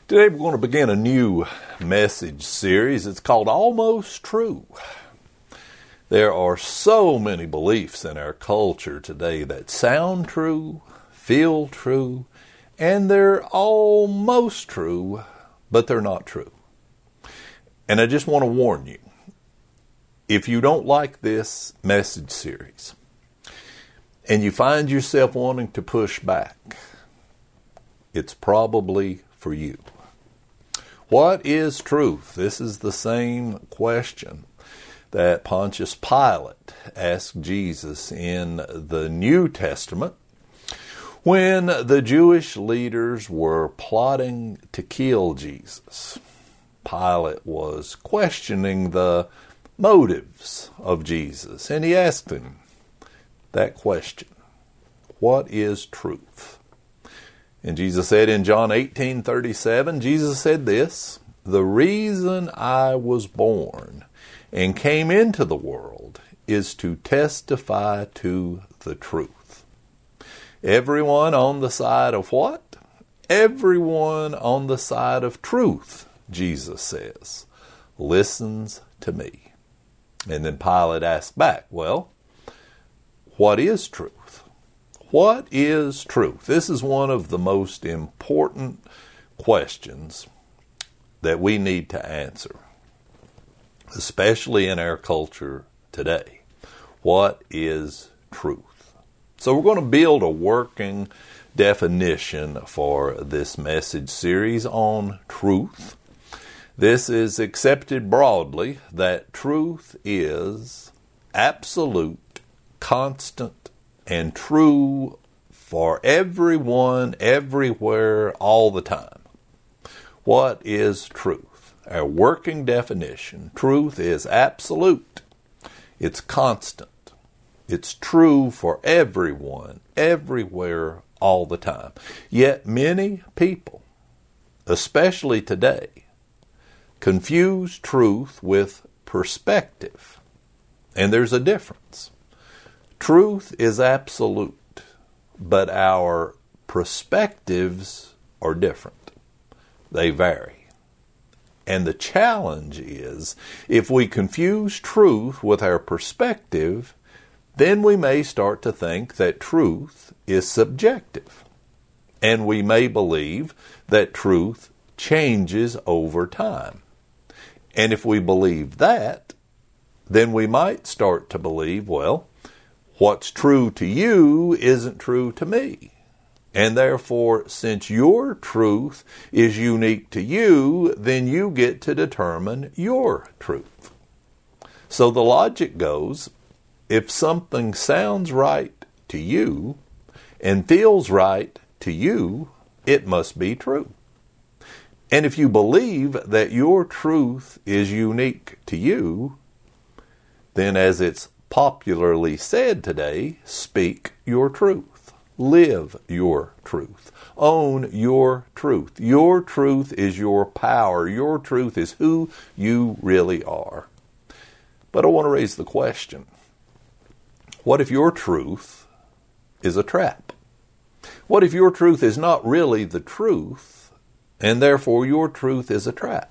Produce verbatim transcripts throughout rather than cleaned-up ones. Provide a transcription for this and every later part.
Today we're going to begin a new message series. It's called Almost True. There are so many beliefs in our culture today that sound true, feel true, and they're almost true, but they're not true. And I just want to warn you, if you don't like this message series, and you find yourself wanting to push back, it's probably for you. What is truth? This is the same question that Pontius Pilate asked Jesus in the New Testament when the Jewish leaders were plotting to kill Jesus. Pilate was questioning the motives of Jesus, and he asked him that question: what is truth? And Jesus said in John eighteen thirty-seven, Jesus said this: "The reason I was born and came into the world is to testify to the truth." Everyone on the side of what? Everyone on the side of truth, Jesus says, listens to me. And then Pilate asked back, well, what is truth? What is truth? This is one of the most important questions that we need to answer, especially in our culture today. What is truth? So we're going to build a working definition for this message series on truth. This is accepted broadly that truth is absolute, constant, and true for everyone, everywhere, all the time. What is truth? Our working definition: truth is absolute. It's constant. It's true for everyone, everywhere, all the time. Yet many people, especially today, confuse truth with perspective. And there's a difference. Truth is absolute, but our perspectives are different. They vary. And the challenge is, if we confuse truth with our perspective, then we may start to think that truth is subjective. And we may believe that truth changes over time. And if we believe that, then we might start to believe, well, what's true to you isn't true to me. And therefore, since your truth is unique to you, then you get to determine your truth. So the logic goes, if something sounds right to you and feels right to you, it must be true. And if you believe that your truth is unique to you, then as it's popularly said today, speak your truth. Live your truth. Own your truth. Your truth is your power. Your truth is who you really are. But I want to raise the question, what if your truth is a trap? What if your truth is not really the truth, and therefore your truth is a trap?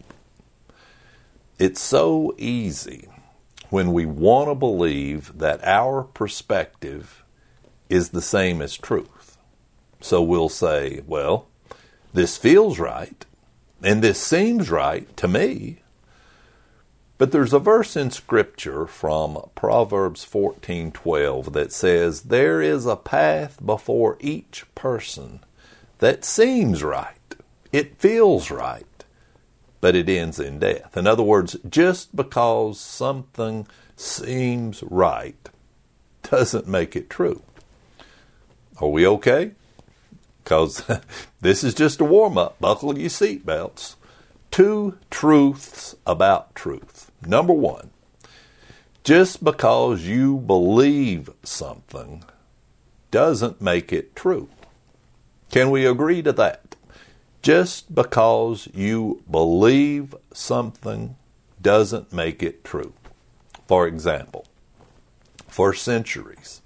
It's so easy when we want to believe that our perspective is the same as truth. So we'll say, well, this feels right, and this seems right to me. But there's a verse in Scripture from Proverbs fourteen twelve that says, "There is a path before each person that seems right. It feels right, but it ends in death." In other words, just because something seems right doesn't make it true. Are we okay? Because this is just a warm-up. Buckle your seatbelts. Two truths about truth. Number one, just because you believe something doesn't make it true. Can we agree to that? Just because you believe something doesn't make it true. For example, for centuries,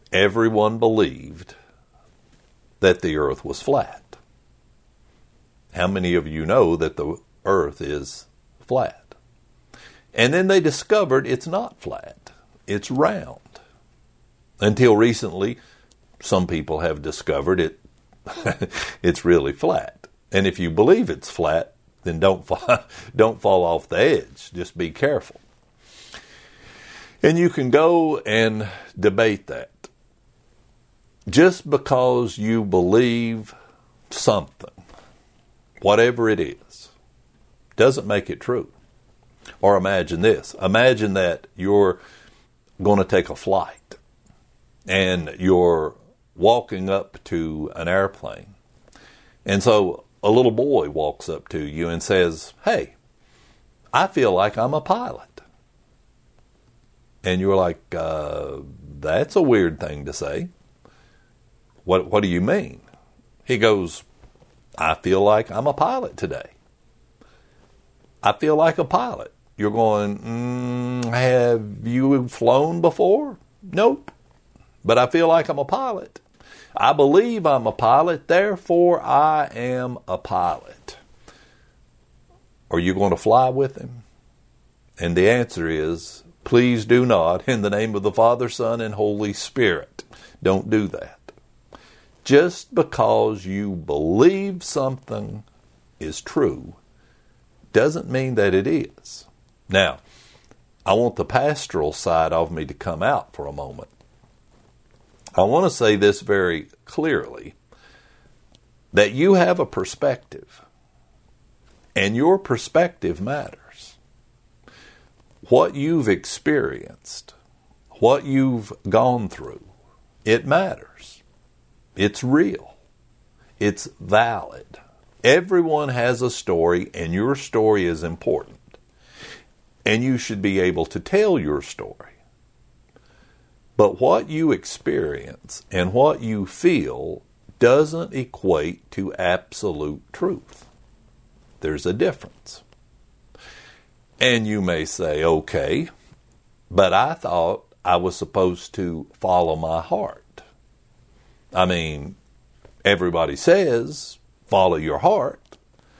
everyone believed that the earth was flat. How many of you know that the earth is flat? And then they discovered it's not flat. It's round. Until recently, some people have discovered it it's really flat. And if you believe it's flat, then don't fall, don't fall off the edge. Just be careful. And you can go and debate that. Just because you believe something, whatever it is, doesn't make it true. Or imagine this. Imagine that you're going to take a flight and you're walking up to an airplane. And so a little boy walks up to you and says, "Hey, I feel like I'm a pilot." And you're like, uh, that's a weird thing to say. What, what do you mean? He goes, "I feel like I'm a pilot today. I feel like a pilot." You're going, mm, have you flown before? Nope. But I feel like I'm a pilot. I believe I'm a pilot, therefore I am a pilot. Are you going to fly with him? And the answer is, please do not, in the name of the Father, Son, and Holy Spirit. Don't do that. Just because you believe something is true doesn't mean that it is. Now, I want the pastoral side of me to come out for a moment. I want to say this very clearly, that you have a perspective, and your perspective matters. What you've experienced, what you've gone through, it matters. It's real. It's valid. Everyone has a story, and your story is important. And you should be able to tell your story. But what you experience and what you feel doesn't equate to absolute truth. There's a difference. And you may say, okay, but I thought I was supposed to follow my heart. I mean, everybody says, follow your heart.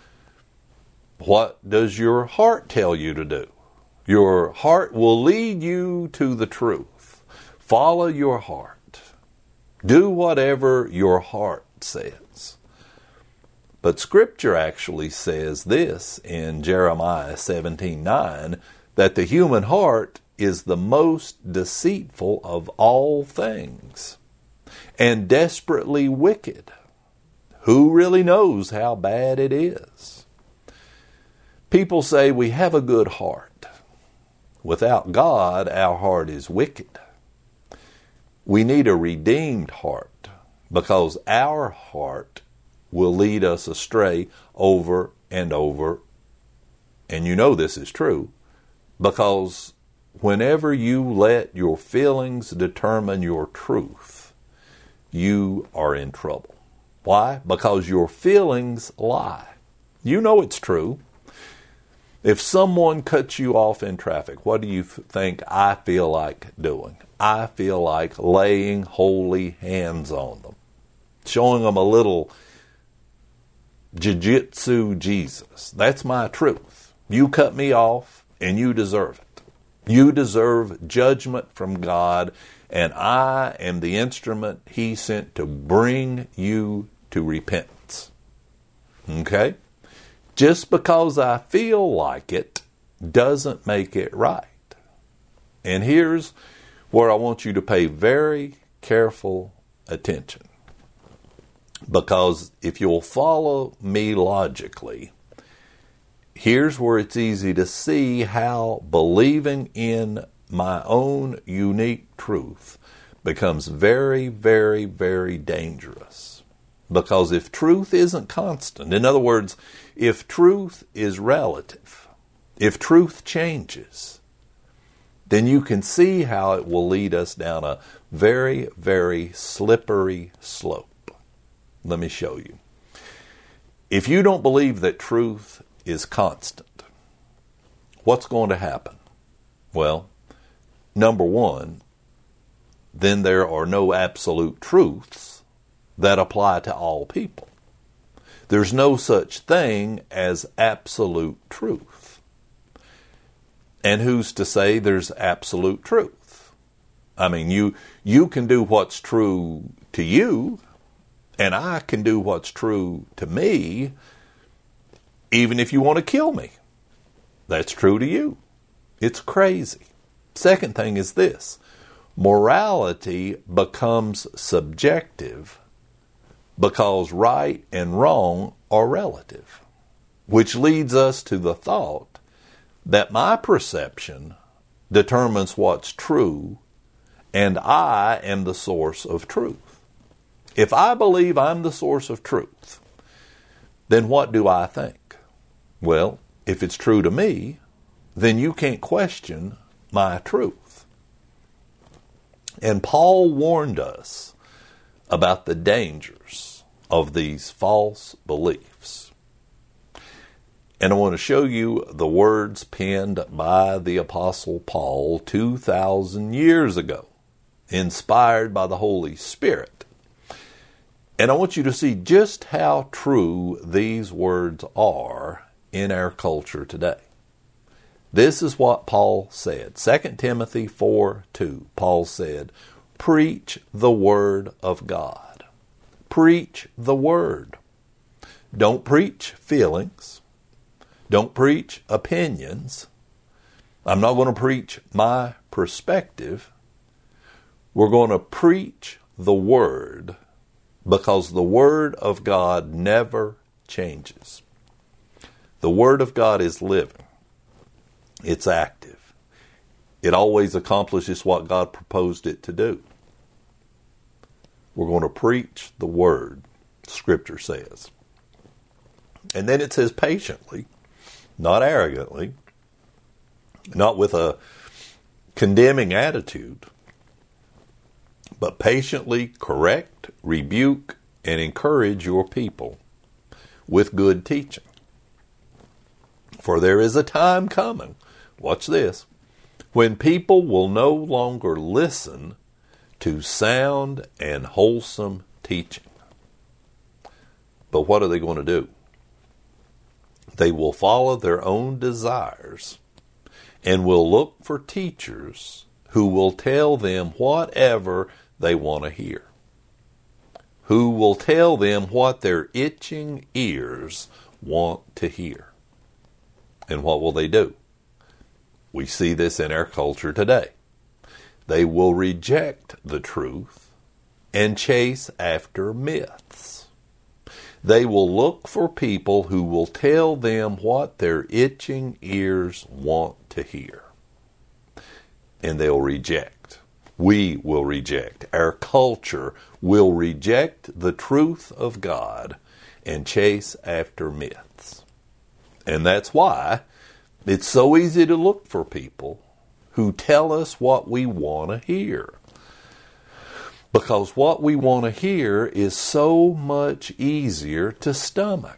What does your heart tell you to do? Your heart will lead you to the truth. Follow your heart. Do whatever your heart says. But Scripture actually says this in Jeremiah seventeen nine, that the human heart is the most deceitful of all things and desperately wicked. Who really knows how bad it is? People say we have a good heart. Without God, our heart is wicked. We need a redeemed heart because our heart will lead us astray over and over. And you know this is true because whenever you let your feelings determine your truth, you are in trouble. Why? Because your feelings lie. You know it's true. If someone cuts you off in traffic, what do you think I feel like doing? I feel like laying holy hands on them, showing them a little jiu-jitsu Jesus. That's my truth. You cut me off, and you deserve it. You deserve judgment from God, and I am the instrument He sent to bring you to repentance. Okay? Just because I feel like it doesn't make it right. And here's where I want you to pay very careful attention. Because if you'll follow me logically, here's where it's easy to see how believing in my own unique truth becomes very, very, very dangerous. Because if truth isn't constant, in other words, if truth is relative, if truth changes, then you can see how it will lead us down a very, very slippery slope. Let me show you. If you don't believe that truth is constant, what's going to happen? Well, number one, then there are no absolute truths that apply to all people. There's no such thing as absolute truth. And who's to say there's absolute truth? I mean, you you can do what's true to you, and I can do what's true to me, even if you want to kill me. That's true to you. It's crazy. Second thing is this. Morality becomes subjective because right and wrong are relative, which leads us to the thought that my perception determines what's true, and I am the source of truth. If I believe I'm the source of truth, then what do I think? Well, if it's true to me, then you can't question my truth. And Paul warned us about the dangers of these false beliefs. And I want to show you the words penned by the Apostle Paul two thousand years ago, inspired by the Holy Spirit. And I want you to see just how true these words are in our culture today. This is what Paul said. Second Timothy four two, Paul said, preach the word of God. Preach the word. Don't preach feelings. Don't preach opinions. I'm not going to preach my perspective. We're going to preach the word, because the word of God never changes. The word of God is living. It's active. It always accomplishes what God proposed it to do. We're going to preach the word, Scripture says. And then it says patiently, not arrogantly, not with a condemning attitude, but patiently correct, rebuke, and encourage your people with good teaching. For there is a time coming, watch this, when people will no longer listen to sound and wholesome teaching. But what are they going to do? They will follow their own desires and will look for teachers who will tell them whatever they want to hear, who will tell them what their itching ears want to hear. And what will they do? We see this in our culture today. They will reject the truth and chase after myths. They will look for people who will tell them what their itching ears want to hear. And they'll reject. We will reject. Our culture will reject the truth of God and chase after myths. And that's why it's so easy to look for people who tell us what we want to hear. Because what we want to hear is so much easier to stomach.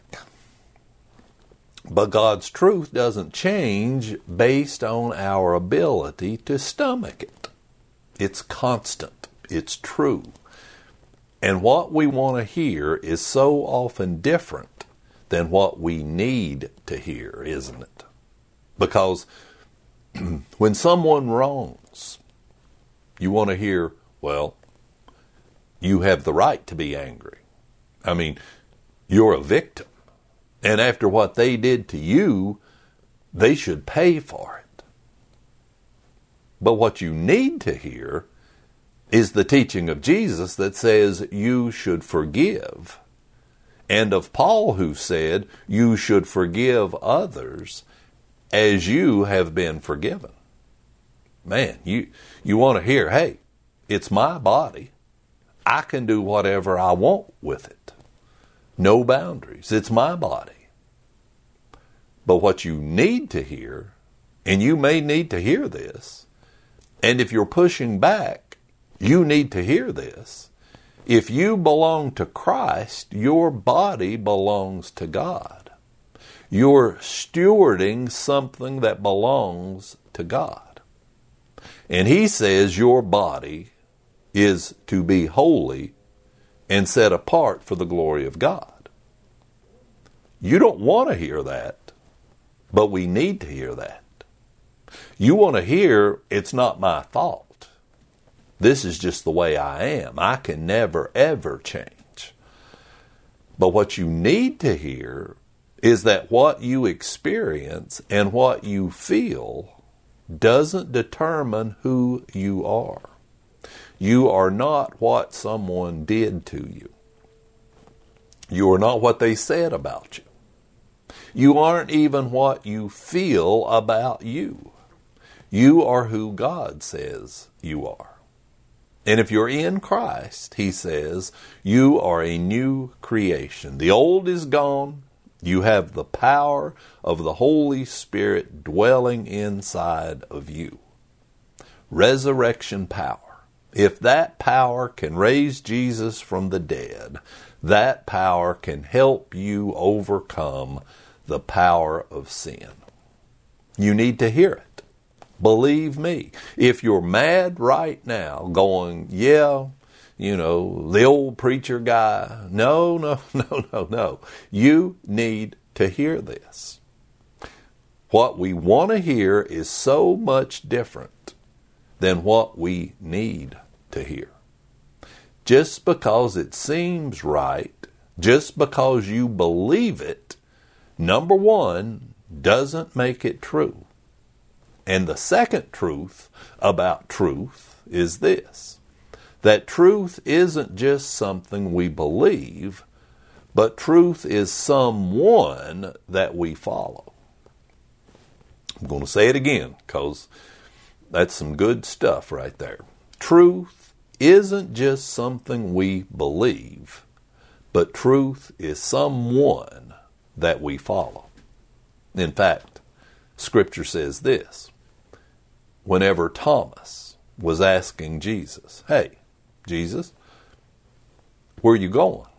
But God's truth doesn't change based on our ability to stomach it. It's constant. It's true. And what we want to hear is so often different than what we need to hear, isn't it? Because when someone wrongs, you want to hear, well, you have the right to be angry. I mean, you're a victim. And after what they did to you, they should pay for it. But what you need to hear is the teaching of Jesus that says you should forgive. And of Paul, who said you should forgive others as you have been forgiven. Man, you, you want to hear, hey, it's my body. I can do whatever I want with it. No boundaries. It's my body. But what you need to hear, and you may need to hear this, and if you're pushing back, you need to hear this. If you belong to Christ, your body belongs to God. You're stewarding something that belongs to God. And He says your body is to be holy and set apart for the glory of God. You don't want to hear that, but we need to hear that. You want to hear, it's not my fault. This is just the way I am. I can never, ever change. But what you need to hear is that what you experience and what you feel doesn't determine who you are. You are not what someone did to you. You are not what they said about you. You aren't even what you feel about you. You are who God says you are. And if you're in Christ, he says, you are a new creation. The old is gone. You have the power of the Holy Spirit dwelling inside of you. Resurrection power. If that power can raise Jesus from the dead, that power can help you overcome the power of sin. You need to hear it. Believe me. If you're mad right now going, yeah, you know, the old preacher guy, no, no, no, no, no. You need to hear this. What we want to hear is so much different than what we need to hear. Just because it seems right, just because you believe it, number one, doesn't make it true. And the second truth about truth is this, that truth isn't just something we believe, but truth is someone that we follow. I'm going to say it again because that's some good stuff right there. Truth isn't just something we believe, but truth is someone that we follow. In fact, Scripture says this. Whenever Thomas was asking Jesus, hey, Jesus, where are you going?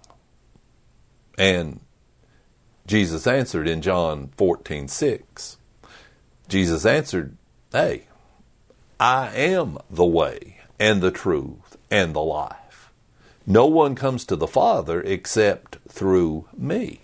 And Jesus answered in John fourteen six. Jesus answered, hey, I am the way and the truth and the life. No one comes to the Father except through me.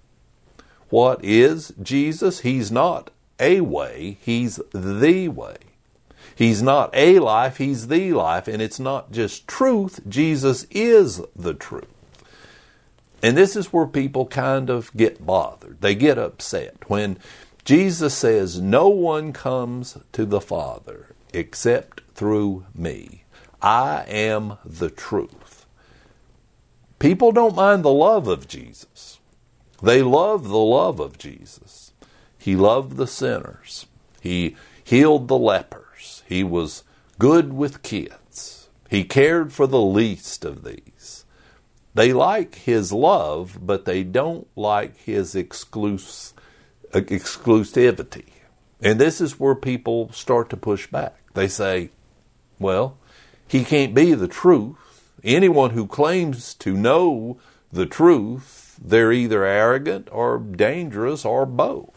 What is Jesus? He's not a way, he's the way. He's not a life, he's the life, and it's not just truth, Jesus is the truth. And this is where people kind of get bothered. They get upset when Jesus says, no one comes to the Father except through me. I am the truth. People don't mind the love of Jesus. They love the love of Jesus. He loved the sinners. He healed the lepers. He was good with kids. He cared for the least of these. They like his love, but they don't like his exclus- exclusivity. And this is where people start to push back. They say, well, he can't be the truth. Anyone who claims to know the truth, they're either arrogant or dangerous or both.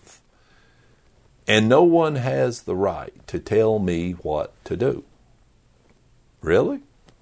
And no one has the right to tell me what to do. Really?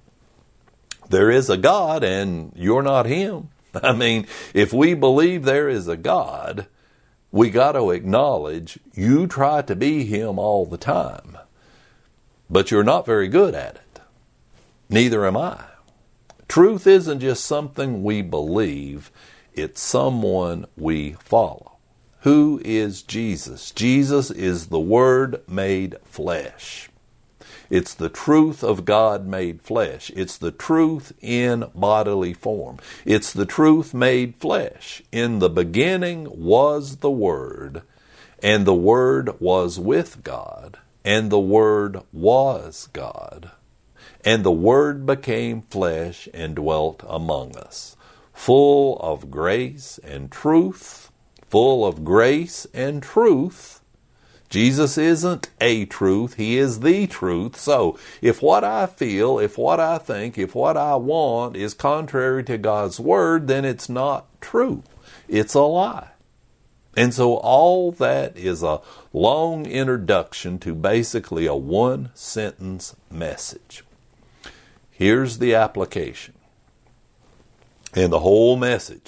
There is a God and you're not him. I mean, if we believe there is a God, we got to acknowledge you try to be him all the time. But you're not very good at it. Neither am I. Truth isn't just something we believe, it's someone we follow. Who is Jesus? Jesus is the Word made flesh. It's the truth of God made flesh. It's the truth in bodily form. It's the truth made flesh. In the beginning was the Word, and the Word was with God, and the Word was God. And the Word became flesh and dwelt among us, full of grace and truth, full of grace and truth. Jesus isn't a truth, he is the truth. So if what I feel, if what I think, if what I want is contrary to God's Word, then it's not true. It's a lie. And so all that is a long introduction to basically a one-sentence message. Here's the application. And the whole message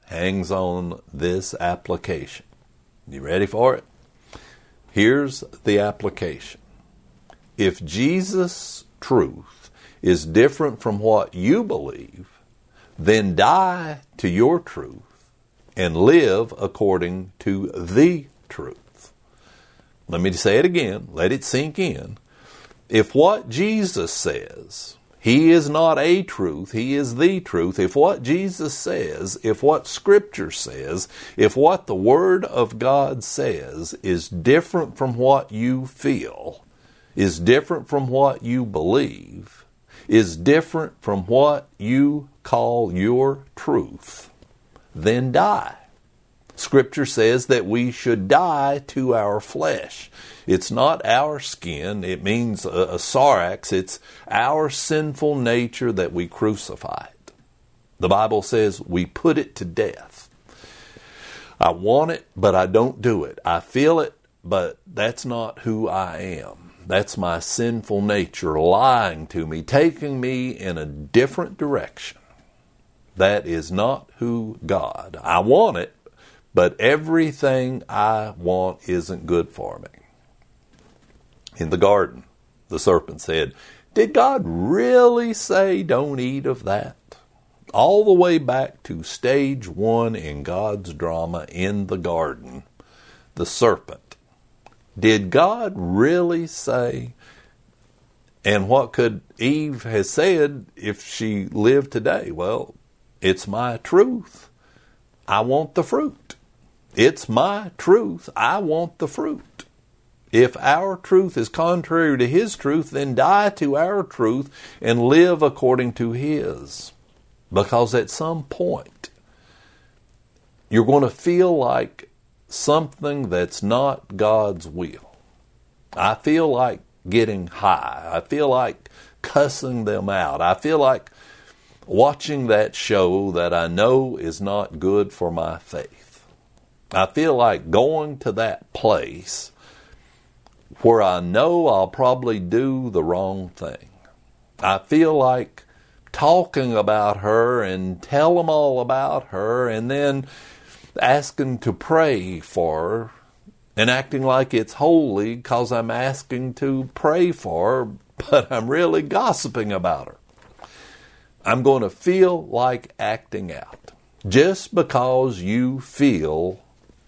hangs on this application. You ready for it? Here's the application. If Jesus' truth is different from what you believe, then die to your truth and live according to the truth. Let me say it again. Let it sink in. If what Jesus says, He is not a truth, He is the truth. If what Jesus says, if what Scripture says, if what the Word of God says is different from what you feel, is different from what you believe, is different from what you call your truth, then die. Scripture says that we should die to our flesh. It's not our skin. It means a, a sarx. It's our sinful nature that we crucified. The Bible says we put it to death. I want it, but I don't do it. I feel it, but that's not who I am. That's my sinful nature lying to me, taking me in a different direction. That is not who God. I want it, but everything I want isn't good for me. In the garden, the serpent said, did God really say don't eat of that? All the way back to stage one in God's drama in the garden, the serpent. Did God really say? And what could Eve have said if she lived today? Well, it's my truth. I want the fruit. It's my truth. I want the fruit. If our truth is contrary to His truth, then die to our truth and live according to His. Because at some point, you're going to feel like something that's not God's will. I feel like getting high. I feel like cussing them out. I feel like watching that show that I know is not good for my faith. I feel like going to that place where I know I'll probably do the wrong thing. I feel like talking about her and tell them all about her and then asking to pray for her and acting like it's holy because I'm asking to pray for her, but I'm really gossiping about her. I'm going to feel like acting out. Just because you feel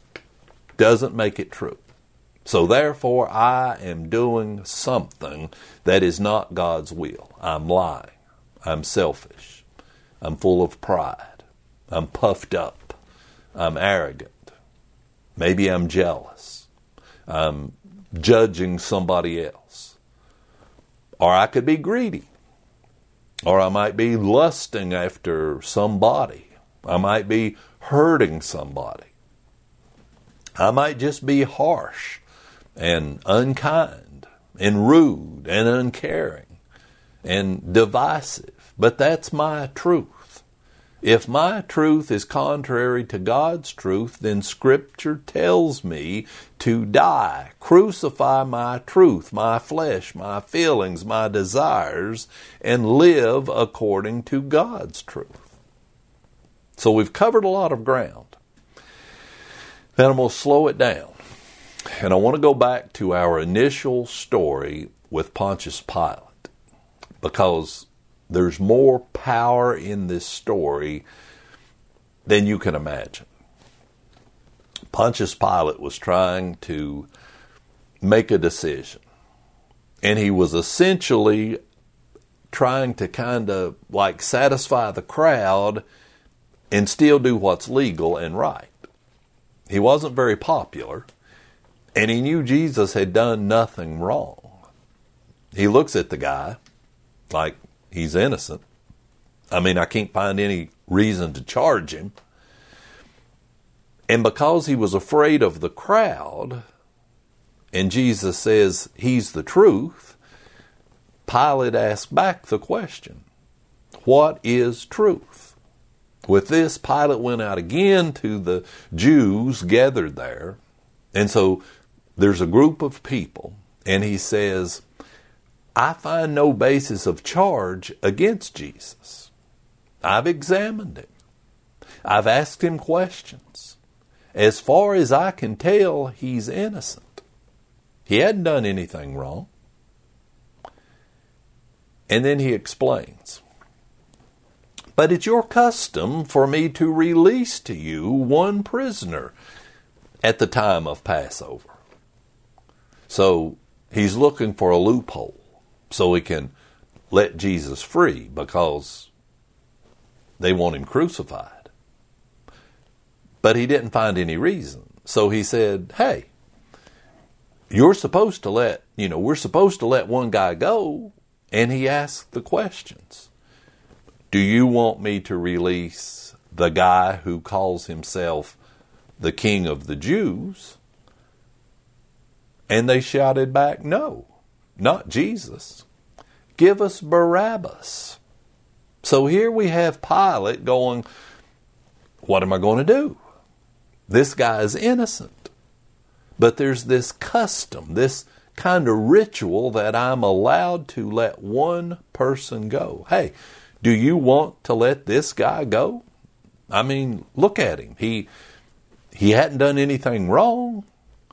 doesn't make it true. So therefore, I am doing something that is not God's will. I'm lying. I'm selfish. I'm full of pride. I'm puffed up. I'm arrogant. Maybe I'm jealous. I'm judging somebody else. Or I could be greedy. Or I might be lusting after somebody. I might be hurting somebody. I might just be harsh and unkind and rude and uncaring and divisive. But that's my truth. If my truth is contrary to God's truth, then Scripture tells me to die, crucify my truth, my flesh, my feelings, my desires, and live according to God's truth. So we've covered a lot of ground. Then I'm going to slow it down. And I want to go back to our initial story with Pontius Pilate, because there's more power in this story than you can imagine. Pontius Pilate was trying to make a decision. And he was essentially trying to kind of like satisfy the crowd and still do what's legal and right. He wasn't very popular, and he knew Jesus had done nothing wrong. He looks at the guy like he's innocent. I mean, I can't find any reason to charge him. And because he was afraid of the crowd, and Jesus says he's the truth, Pilate asked back the question, what is truth? With this, Pilate went out again to the Jews gathered there. And so there's a group of people, and he says, I find no basis of charge against Jesus. I've examined him. I've asked him questions. As far as I can tell, he's innocent. He hadn't done anything wrong. And then he explains, but it's your custom for me to release to you one prisoner at the time of Passover. So he's looking for a loophole so he can let Jesus free because they want him crucified. But he didn't find any reason. So he said, hey, you're supposed to let, you know, we're supposed to let one guy go. And he asked the questions. Do you want me to release the guy who calls himself the King of the Jews? And they shouted back, no, not Jesus. Give us Barabbas. So here we have Pilate going, what am I going to do? This guy is innocent. But there's this custom, this kind of ritual that I'm allowed to let one person go. Hey, do you want to let this guy go? I mean, look at him. He he hadn't done anything wrong.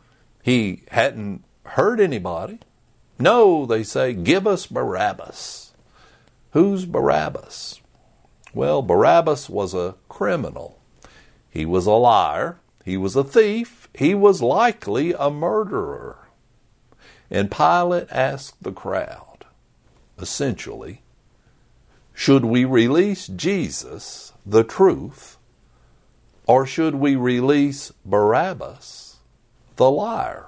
He hadn't hurt anybody. No, they say, give us Barabbas. Who's Barabbas? Well, Barabbas was a criminal. He was a liar. He was a thief. He was likely a murderer. And Pilate asked the crowd, essentially, should we release Jesus, the truth, or should we release Barabbas, the liar?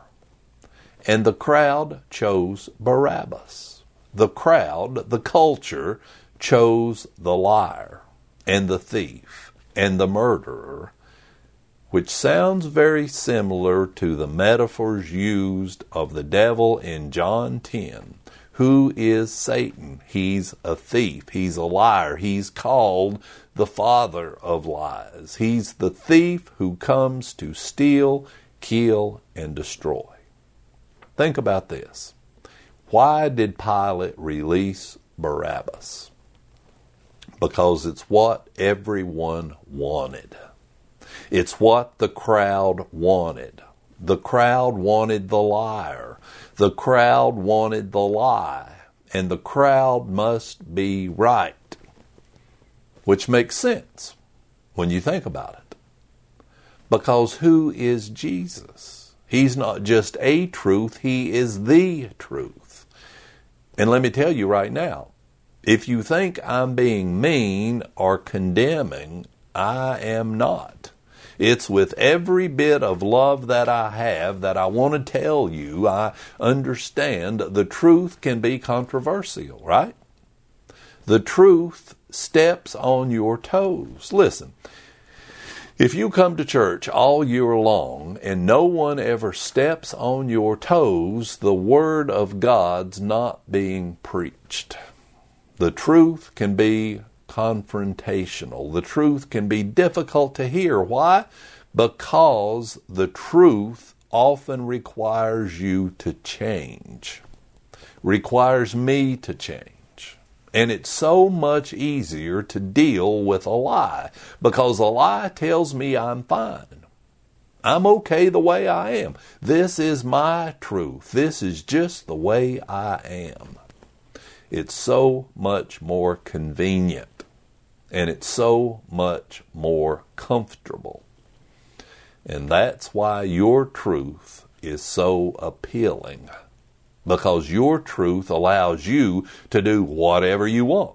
And the crowd chose Barabbas. The crowd, the culture, chose the liar and the thief and the murderer, which sounds very similar to the metaphors used of the devil in John ten. Who is Satan? He's a thief. He's a liar. He's called the father of lies. He's the thief who comes to steal, kill, and destroy. Think about this. Why did Pilate release Barabbas? Because it's what everyone wanted. It's what the crowd wanted. The crowd wanted the liar. The crowd wanted the lie. And the crowd must be right. Which makes sense when you think about it. Because who is Jesus? He's not just a truth. He is the truth. And let me tell you right now, if you think I'm being mean or condemning, I am not. It's with every bit of love that I have that I want to tell you. I understand the truth can be controversial, right? The truth steps on your toes. Listen, if you come to church all year long and no one ever steps on your toes, the Word of God's not being preached. The truth can be confrontational. The truth can be difficult to hear. Why? Because the truth often requires you to change, requires me to change. And it's so much easier to deal with a lie because a lie tells me I'm fine. I'm okay the way I am. This is my truth. This is just the way I am. It's so much more convenient. And it's so much more comfortable. And that's why your truth is so appealing. Because your truth allows you to do whatever you want.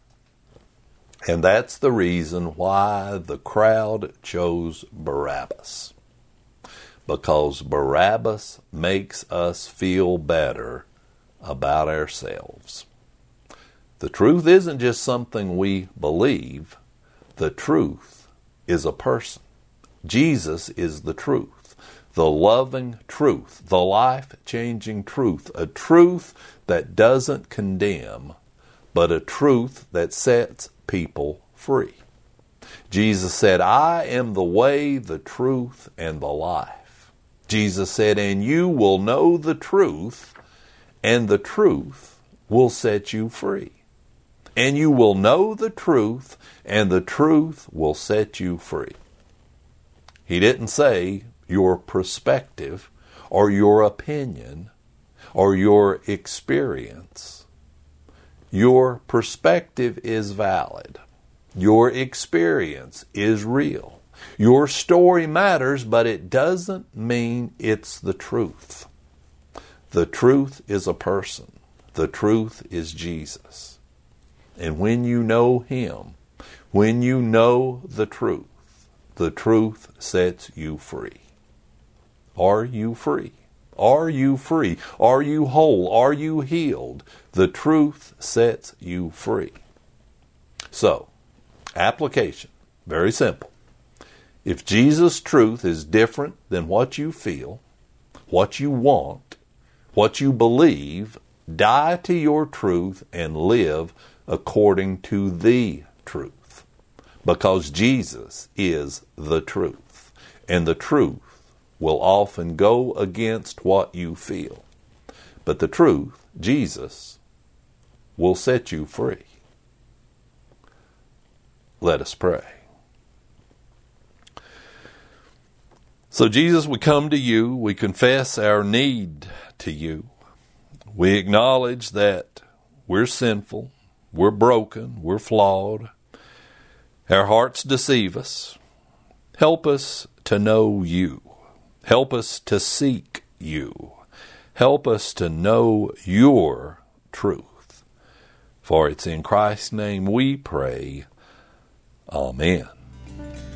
And that's the reason why the crowd chose Barabbas. Because Barabbas makes us feel better about ourselves. The truth isn't just something we believe. The truth is a person. Jesus is the truth, the loving truth, the life-changing truth, a truth that doesn't condemn, but a truth that sets people free. Jesus said, I am the way, the truth, and the life. Jesus said, and you will know the truth, and the truth will set you free. And you will know the truth, and the truth will set you free. He didn't say your perspective or your opinion or your experience. Your perspective is valid. Your experience is real. Your story matters, but it doesn't mean it's the truth. The truth is a person. The truth is Jesus. And when you know Him, when you know the truth, the truth sets you free. Are you free? Are you free? Are you whole? Are you healed? The truth sets you free. So, application, very simple. If Jesus' truth is different than what you feel, what you want, what you believe, die to your truth and live according to the truth. Because Jesus is the truth. And the truth will often go against what you feel. But the truth, Jesus, will set you free. Let us pray. So Jesus, we come to you, we confess our need to you. We acknowledge that we're sinful, we're broken, we're flawed. Our hearts deceive us. Help us to know you. Help us to seek you. Help us to know your truth. For it's in Christ's name we pray. Amen.